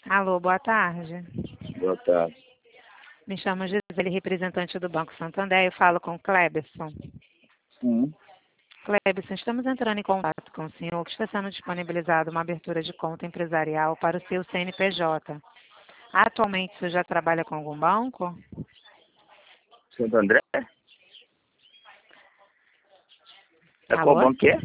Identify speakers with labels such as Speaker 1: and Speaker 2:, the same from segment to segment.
Speaker 1: Alô, boa tarde.
Speaker 2: Boa tarde.
Speaker 1: Me chamo Gisele, representante do Banco Santander. Eu falo com o Cleberson.
Speaker 2: Sim.
Speaker 1: Cleberson, estamos entrando em contato com o senhor que está sendo disponibilizada uma abertura de conta empresarial para o seu CNPJ. Atualmente, o senhor já trabalha com algum banco?
Speaker 2: Santo André? É qual
Speaker 1: Alô?
Speaker 2: banco que é?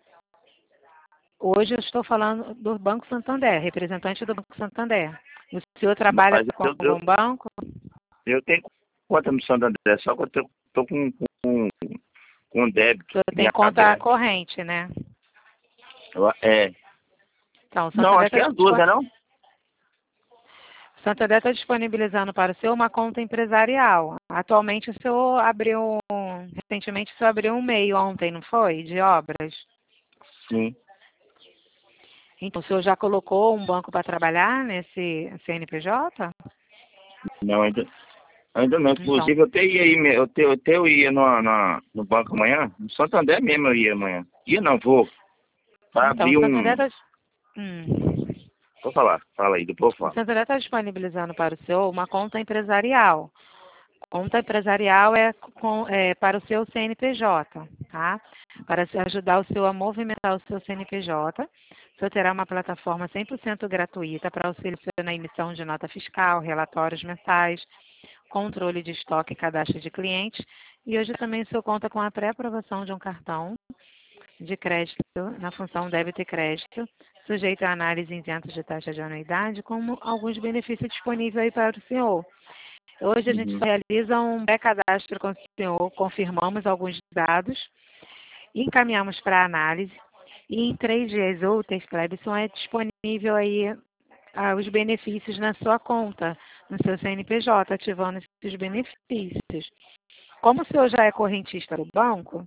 Speaker 1: Hoje eu estou falando do Banco Santander, representante do Banco Santander. O senhor trabalha
Speaker 2: Mas
Speaker 1: com algum banco?
Speaker 2: eu tenho conta no Santo André, só que eu tô com
Speaker 1: O
Speaker 2: débito
Speaker 1: senhor
Speaker 2: em
Speaker 1: tem conta
Speaker 2: aberto.
Speaker 1: corrente, né?
Speaker 2: É.
Speaker 1: Então, o
Speaker 2: Não,
Speaker 1: Santander
Speaker 2: acho que é as duas, não?
Speaker 1: Santander está disponibilizando para o senhor uma conta empresarial. Atualmente, recentemente, o senhor abriu um MEI ontem, não foi? De obras.
Speaker 2: Sim.
Speaker 1: Então, o senhor já colocou um banco para trabalhar nesse CNPJ?
Speaker 2: Não, ainda não.
Speaker 1: Então,
Speaker 2: Inclusive, eu até ia, eu ia no banco amanhã. No Santander mesmo eu ia amanhã. Ia não, vou. Para
Speaker 1: então
Speaker 2: abrir
Speaker 1: o Santander
Speaker 2: um...
Speaker 1: está
Speaker 2: Vou falar. Fala aí, depois eu
Speaker 1: o
Speaker 2: falo.
Speaker 1: Santander tá disponibilizando para o senhor uma conta empresarial. Conta empresarial é para o seu CNPJ, tá? Para ajudar o senhor a movimentar o seu CNPJ, o senhor terá uma plataforma 100% gratuita para auxiliar na emissão de nota fiscal, relatórios mensais, controle de estoque e cadastro de clientes. E hoje também o senhor conta com a pré-aprovação de um cartão de crédito na função débito e crédito, sujeito a análise isento de taxa de anuidade, como alguns benefícios disponíveis aí para o senhor. Hoje a gente
Speaker 2: Uhum.
Speaker 1: só realiza um pré-cadastro com o senhor, confirmamos alguns dados, encaminhamos para análise e em 3 dias úteis, Clebson, é disponível aí os benefícios na sua conta, no seu CNPJ, ativando esses benefícios. Como o senhor já é correntista do banco,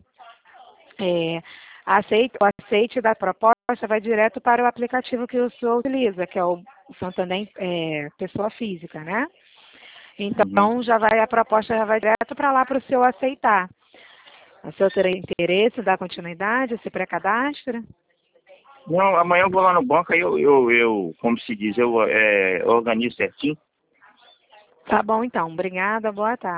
Speaker 1: o aceite da proposta vai direto para o aplicativo que o senhor utiliza, que é o Santander Pessoa Física, né?
Speaker 2: Uhum.
Speaker 1: Então, a proposta já vai direto para lá para o senhor aceitar. O senhor terá interesse, dar continuidade a esse pré-cadastro?
Speaker 2: Não, amanhã eu vou lá no banco, aí como se diz, eu organizo certinho.
Speaker 1: Tá bom, então. Obrigada, boa tarde.